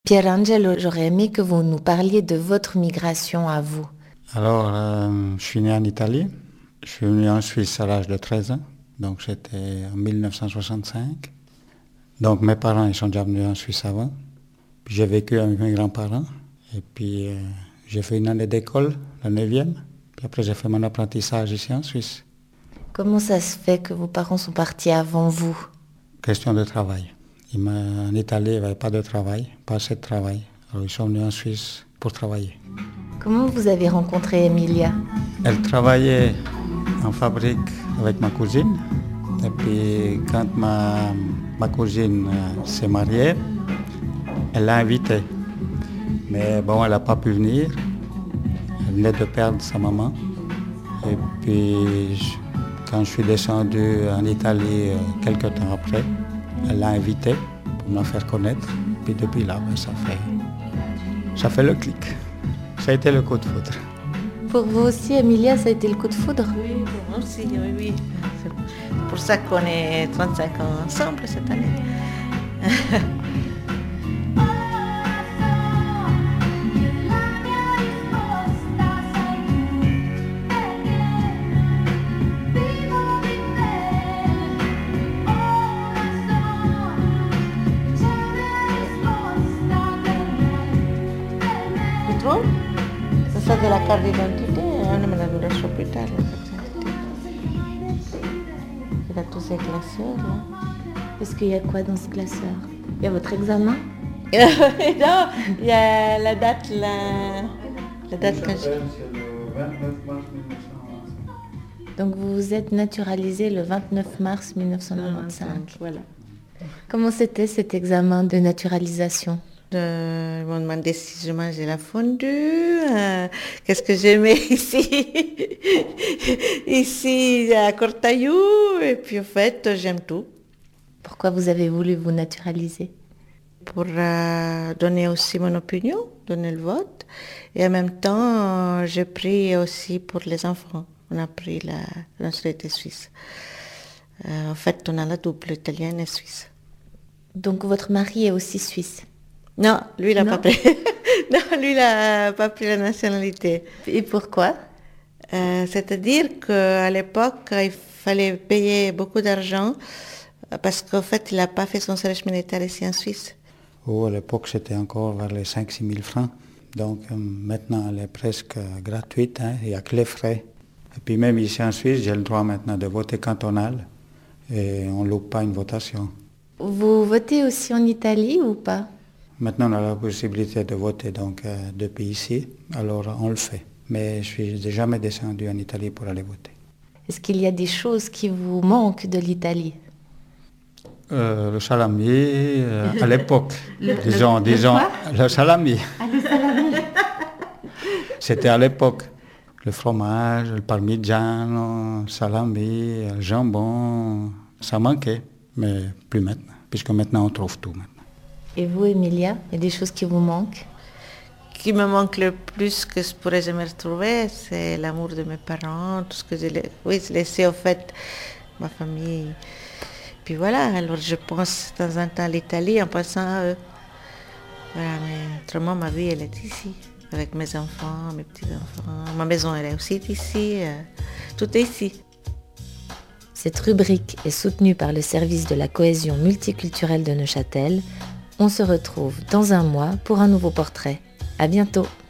Pierangelo, j'aurais aimé que vous nous parliez de votre migration à vous. Alors, je suis né en Italie. Je suis venu en Suisse à l'âge de 13 ans. Donc, c'était en 1965. Donc, mes parents, ils sont déjà venus en Suisse avant. Puis, j'ai vécu avec mes grands-parents. Et puis, j'ai fait une année d'école, la 9e. Puis après, j'ai fait mon apprentissage ici en Suisse. Comment ça se fait que vos parents sont partis avant vous? Question de travail. En Italie, il n'y avait pas de travail, pas assez de travail. Alors, ils sont venus en Suisse pour travailler. Comment vous avez rencontré Emilia? Elle travaillait en fabrique avec ma cousine. Et puis, quand ma cousine s'est mariée, elle l'a invitée. Mais bon, elle n'a pas pu venir. Elle venait de perdre sa maman. Et puis, quand je suis descendu en Italie quelques temps après, elle l'a invitée pour me la faire connaître. Puis depuis là, ça fait le clic. Ça a été le coup de foudre. Pour vous aussi, Emilia, ça a été le coup de foudre? Oui, pour moi aussi, oui. C'est pour ça qu'on est 35 ans ensemble cette année. C'est ça de la carte d'identité, on me la lascio più tard. Il a tous ces classeurs là. Est-ce qu'il y a quoi dans ce classeur? Il y a votre examen? Non, il y a la date là. La date quand C'est le 29 mars 1995. Donc vous vous êtes naturalisé le 29 mars 1995. Voilà. Comment c'était cet examen de naturalisation? Ils m'ont demandé si je mangeais la fondue, qu'est-ce que j'aimais ici à Cortaillou, et puis en fait j'aime tout. Pourquoi vous avez voulu vous naturaliser? Pour donner aussi mon opinion, donner le vote, et en même temps j'ai pris aussi pour les enfants, on a pris la nationalité suisse. En fait on a la double, italienne et suisse. Donc votre mari est aussi suisse? Non, lui il n'a pas pris. Non, lui il n'a pas pris la nationalité. Et pourquoi? C'est-à-dire qu'à l'époque, il fallait payer beaucoup d'argent parce qu'en fait, il n'a pas fait son service militaire ici en Suisse. Oh, à l'époque, c'était encore vers les 5-6 000 francs. Donc maintenant, elle est presque gratuite, hein. Il n'y a que les frais. Et puis même ici en Suisse, j'ai le droit maintenant de voter cantonal et on ne loupe pas une votation. Vous votez aussi en Italie ou pas? Maintenant, on a la possibilité de voter donc, depuis ici, alors on le fait. Mais je suis jamais descendu en Italie pour aller voter. Est-ce qu'il y a des choses qui vous manquent de l'Italie? Le salami, à l'époque, disons, le salami. Ah, le salami. C'était à l'époque. Le fromage, le parmigiano, le salami, le jambon, ça manquait, mais plus maintenant, puisque maintenant on trouve tout. Maintenant. Et vous, Emilia, il y a des choses qui vous manquent? Ce qui me manque le plus que je pourrais jamais retrouver, c'est l'amour de mes parents, tout ce que j'ai laissé en fait, ma famille. Puis voilà, alors je pense de temps en temps à l'Italie en pensant à eux. Voilà, mais autrement ma vie elle est ici, avec mes enfants, mes petits-enfants. Ma maison elle est aussi ici, tout est ici. Cette rubrique est soutenue par le service de la cohésion multiculturelle de Neuchâtel. On se retrouve dans un mois pour un nouveau portrait. À bientôt.